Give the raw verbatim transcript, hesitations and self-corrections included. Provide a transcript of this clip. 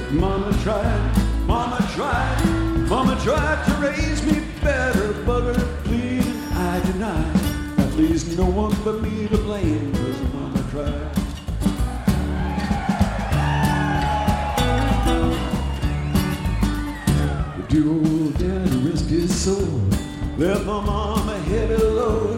Mama tried, Mama tried, Mama tried to raise me better, but her pleading I denied. That leaves no one but me to blame, 'cause Mama tried. The dear old